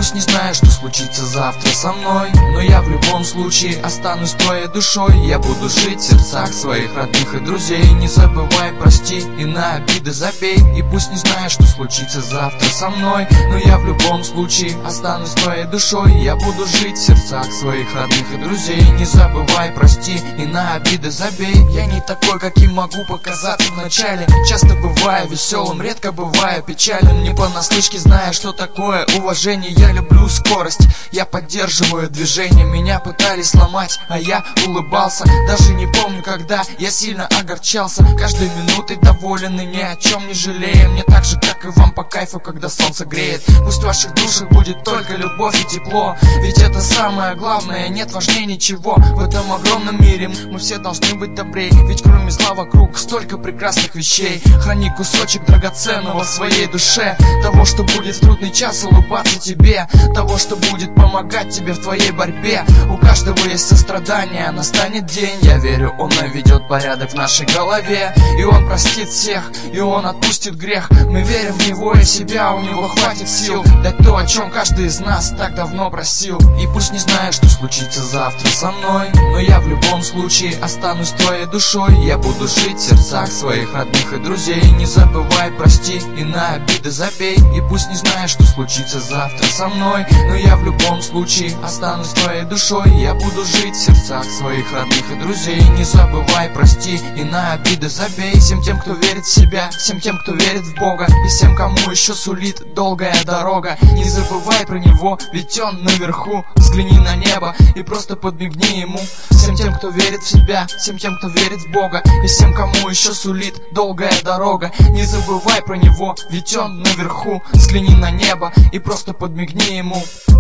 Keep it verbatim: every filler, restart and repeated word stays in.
пусть не знаю, что случится завтра со мной, но я в любом случае останусь твоей душой. Я буду жить в сердцах своих родных и друзей. Не забывай, прости и на обиды забей. И пусть не знаю, что случится завтра со мной, но я в любом случае останусь твоей душой. Я буду жить в сердцах своих родных и друзей. Не забывай, прости и на обиды забей. Я не такой, каким могу показаться вначале. Часто бываю веселым, редко бываю печальным. Не понаслышке зная, что такое уважение. Я люблю скорость, я поддерживаю движение. Меня пытались сломать, а я улыбался. Даже не помню, когда я сильно огорчался. Каждой минутой доволен и ни о чем не жалею. Мне так же, как и вам, по кайфу, когда солнце греет. Пусть в ваших душах будет только любовь и тепло, ведь это самое главное, нет важнее ничего. В этом огромном мире мы все должны быть добрей, ведь кроме зла вокруг столько прекрасных вещей. Храни кусочек драгоценного в своей душе, того, что будет в трудный час улыбаться тебе, того, что будет помогать тебе в твоей борьбе. У каждого есть сострадание, настанет день, я верю, он наведет порядок в нашей голове. И он простит всех, и он отпустит грех. Мы верим в него и себя, у него хватит сил дать то, о чем каждый из нас так давно просил. И пусть не знаю, что случится завтра со мной, но я в любом случае останусь твоей душой. Я буду жить в сердцах своих родных и друзей. Не забывай, прости и на обиды забей. И пусть не знаю, что случится завтра со мной, но я в любом случае останусь твоей душой. Я буду жить в сердцах своих родных и друзей. Не забывай, прости и на обиды забей. Всем тем, кто верит в себя, всем тем, кто верит в Бога, и всем, кому еще сулит долгая дорога. Не забывай про него, ведь он наверху. Взгляни на небо и просто подмигни ему. Всем тем, кто верит в себя, всем тем, кто верит в Бога, и всем, кому еще сулит долгая дорога. Не забывай про него, ведь он наверху. Взгляни на небо и просто подмигни ему.